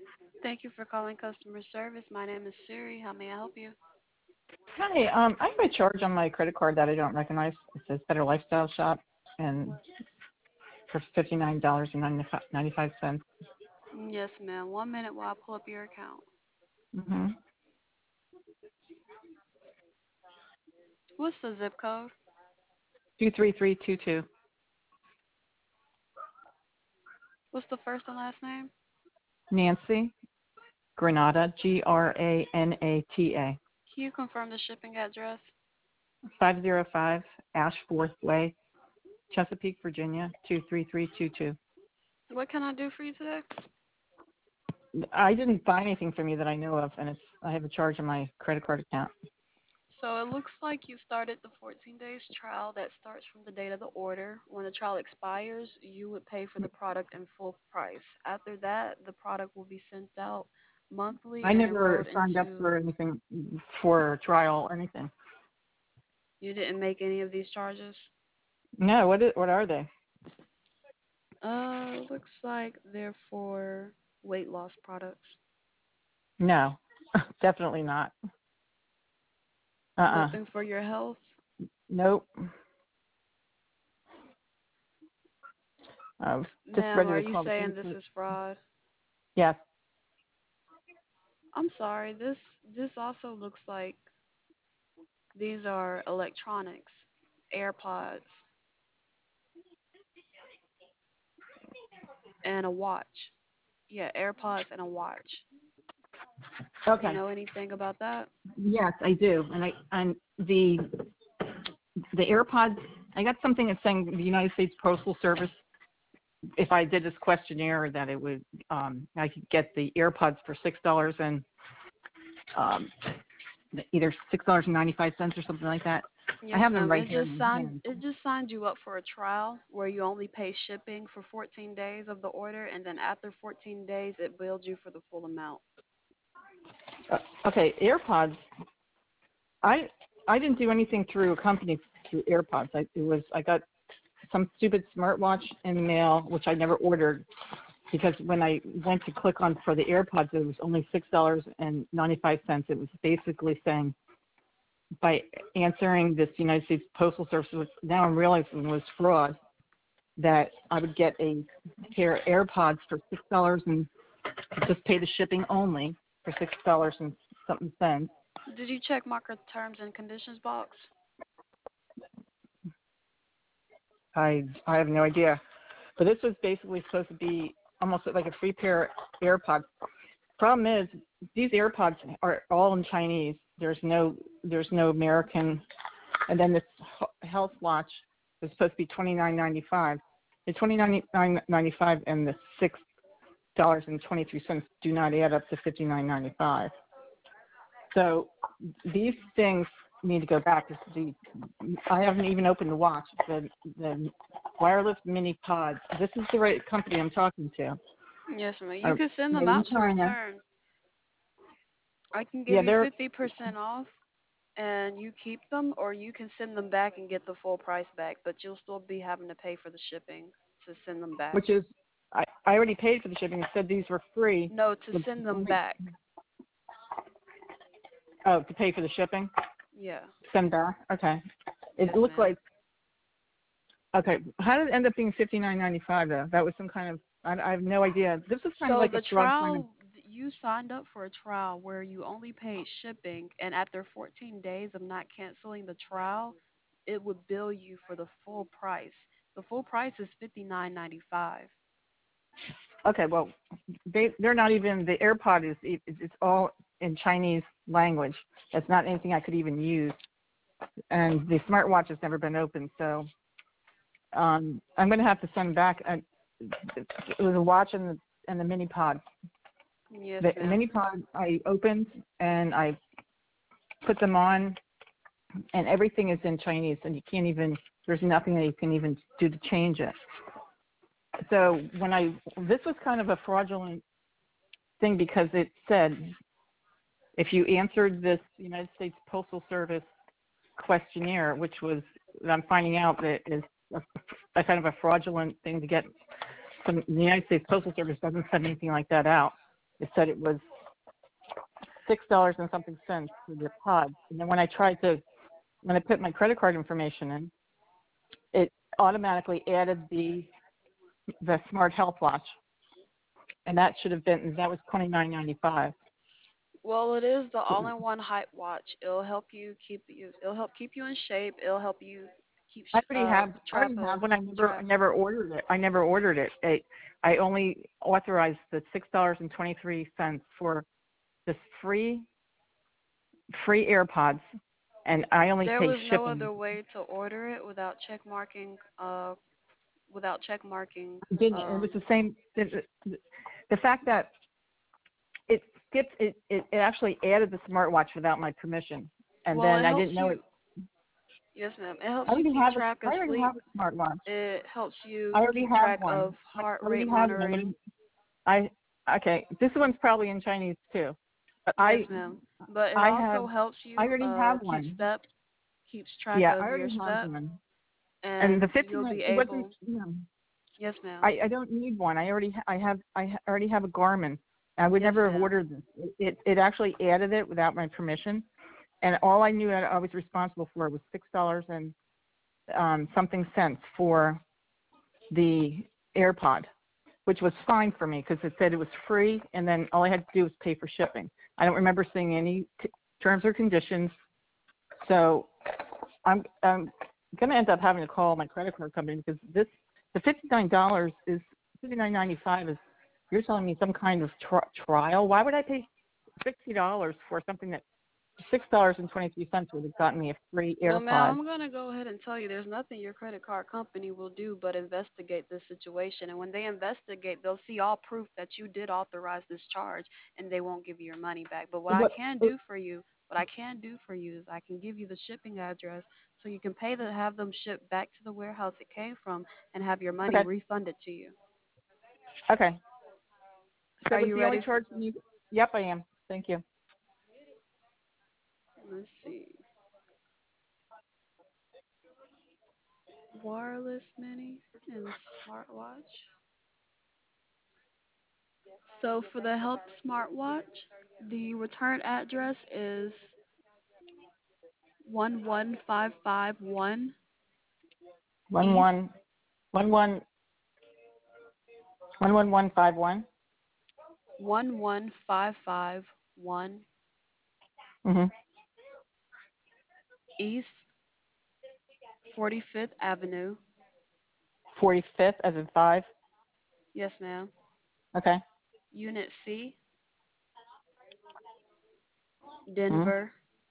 Thank you for calling customer service. My name is Siri. How may I help you? Hi, I have a charge on my credit card that I don't recognize. It says Better Lifestyle Shop, and for $59.95. Yes, ma'am. 1 minute while I pull up your account. Mm-hmm. What's the zip code? 23322. What's the first and last name? Nancy Granata, Granata. Can you confirm the shipping address? 505 Ashforth Way, Chesapeake, Virginia 23322. What can I do for you today? I didn't buy anything from you that I know of, and I have a charge on my credit card account. So it looks like you started the 14 days trial that starts from the date of the order. When the trial expires, you would pay for the product in full price. After that, the product will be sent out monthly I and never enrolled signed up into. for anything for a trial or anything. You didn't make any of these charges? No, what are they? Looks like they're for weight loss products. No, definitely not. Uh-uh. Nothing for your health. Nope. I was just Ma'am, ready are to you call the saying police. this is fraud? Yes. I'm sorry. This also looks like these are electronics, AirPods, and a watch. Yeah, AirPods and a watch. Do you Okay. know anything about that? Yes, I do. And the AirPods. I got something that's saying the United States Postal Service. If I did this questionnaire, that it would I could get the AirPods for $6 and um, either $6.95 or something like that. I Yes, have them ma'am. right here in my hand. It just signed you up for a trial where you only pay shipping for 14 days of the order, and then after 14 days, it bills you for the full amount. Okay, AirPods. I I didn't do anything through a company through AirPods. I got some stupid smartwatch in the mail, which I never ordered because when I went to click on for the AirPods, it was only $6.95. It was basically saying by answering this United States Postal Service, which now I'm realizing was fraud, that I would get a pair of AirPods for $6 and just pay the shipping only for $6 and something cents. Did you check market terms and conditions box? I have no idea. But this was basically supposed to be almost like a free pair of AirPods. Problem is, these AirPods are all in Chinese. There's no American. And then this health watch was supposed to be $29.95. The $29.95 and the $6.23 do not add up to $59.95. So these things need to go back. I haven't even opened the watch. The wireless mini pods. This is the right company I'm talking to. Yes, ma'am. You Are can send them made in out to China. return. I can give Yeah, you they're 50% off and you keep them, or you can send them back and get the full price back, but you'll still be having to pay for the shipping to send them back. which is I already paid for the shipping. It said these were free. No, to send them back. Oh, to pay for the shipping. Yeah. Send back. Okay. It Yes, looked ma'am. like okay. How did it end up being $59.95 though? That was some kind of I have no idea. This was kind of So like a the fraud kind of. trial, you signed up for a trial where you only paid shipping, and after 14 days of not canceling the trial, it would bill you for the full price. The full price is 59.95. Okay, well, they're not even the AirPod is it's all in Chinese language. That's not anything I could even use, and the smartwatch has never been opened. So I'm going to have to send back. It was a watch and the mini pod. Yes, The ma'am. mini pod I opened and I put them on, and everything is in Chinese, and you can't even. There's nothing that you can even do to change it. So this was kind of a fraudulent thing because it said if you answered this United States Postal Service questionnaire, which was I'm finding out that is a kind of a fraudulent thing to get from the United States Postal Service doesn't send anything like that out. it said it was $6 and something cents for the pod. And then when I put my credit card information in, it automatically added the smart health watch, and that was $29.95. Well, it is the all-in-one height watch. It'll help keep you in shape. It'll help you keep I track already have of one. I never ordered it. I never ordered it. I only authorized the $6.23 for this free AirPods, and I only There pay was no shipping. other way to order it without check marking. It was the same. The fact that it actually added the smartwatch without my permission, and Well, then it I helps didn't know it. you. Yes, ma'am. It helps you keep track I of already sleep. have a smartwatch. It helps you I already keep have track one. of heart I rate already have one. monitoring. I okay. This one's probably in Chinese too, but Yes, ma'am. But it also helps I you already have keep one. keeps track Yeah, I of your already have steps, one. And the and you'll 59, be it wasn't. able. Yes, ma'am. I don't need one. I already have a Garmin. I would Yes, never have ma'am. ordered this. It actually added it without my permission, and all I knew that I was responsible for was $6 and something cents for the AirPod, which was fine for me because it said it was free, and then all I had to do was pay for shipping. I don't remember seeing any terms or conditions, so I'm going to end up having to call my credit card company because the $59 is $59.95 is, you're telling me, some kind of trial. Why would I pay $60 for something that $6.23 would have gotten me a free Well, AirPod? ma'am, I'm going to go ahead and tell you there's nothing your credit card company will do but investigate this situation. And when they investigate, they'll see all proof that you did authorize this charge and they won't give you your money back. But What? what I can do for you is I can give you the shipping address so you can pay to have them shipped back to the warehouse it came from and have your money Okay. refunded to you. Okay. So Are was you the only ready? charge you? Yep, I am. Thank you. Let's see. Wireless mini and smartwatch. So for the Help smartwatch, the return address is 11551 One East one one one 11151. 11551 Mhm. East 45th Avenue. 45th as in 5. Yes, ma'am. Okay. Unit C, Mhm. Denver,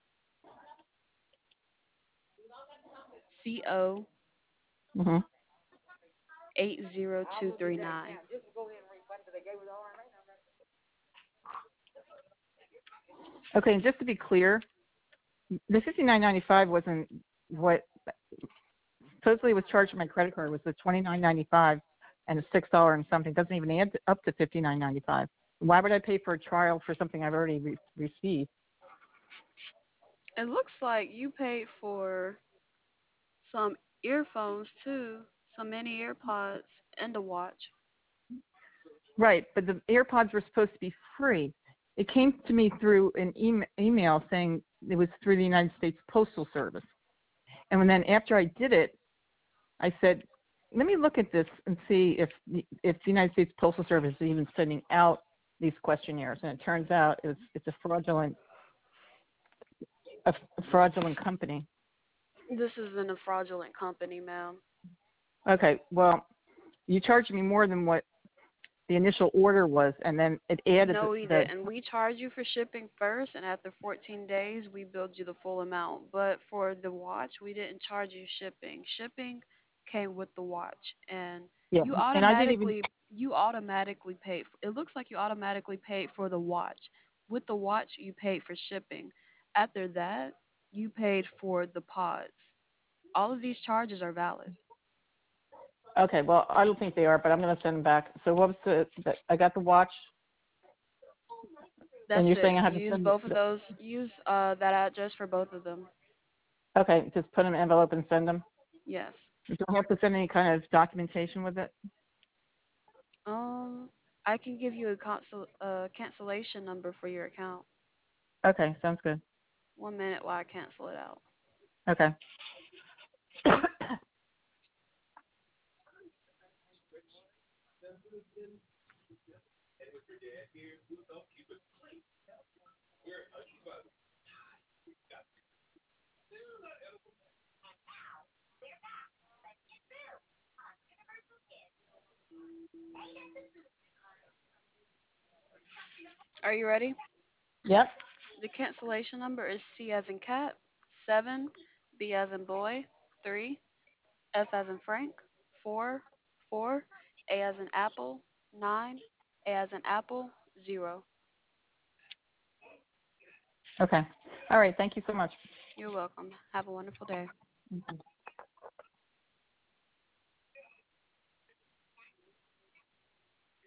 CO Mhm. 80239. Okay, and just to be clear, the 59.95 wasn't what supposedly was charged on my credit card. Was the 29.95 and a $6 and something. It doesn't even add up to 59.95. Why would I pay for a trial for something I've already received? It looks like you paid for some earphones too, some mini AirPods and a watch. Right, but the AirPods were supposed to be free. It came to me through an email saying it was through the United States Postal Service. And then after I did it, I said, let me look at this and see if the United States Postal Service is even sending out these questionnaires. And it turns out it's a fraudulent company. This isn't a fraudulent company, ma'am. Okay, well, you charged me more than what the initial order was, and then it added No, we the didn't. We charge you for shipping first, and after 14 days, we billed you the full amount. But for the watch, we didn't charge you shipping. Shipping came with the watch, and yeah, and I didn't even. you automatically paid. It looks like you automatically paid for the watch. With the watch, you paid for shipping. After that, you paid for the pods. All of these charges are valid. Okay, well, I don't think they are, but I'm going to send them back. So what was I got the watch, That's and you're it. saying I have to Use send both of those. Use that address for both of them. okay, just put them in an envelope and send them. Yes. Do I have to send any kind of documentation with it? Um, I can give you a cancellation number for your account. Okay, sounds good. 1 minute while I cancel it out. Okay. Are you ready? Yep. The cancellation number is C as in cat, 7, B as in boy, 3, F as in Frank, 4, 4, A as in apple, 9, A as in apple, 0. Okay. All right. Thank you so much. You're welcome. Have a wonderful day.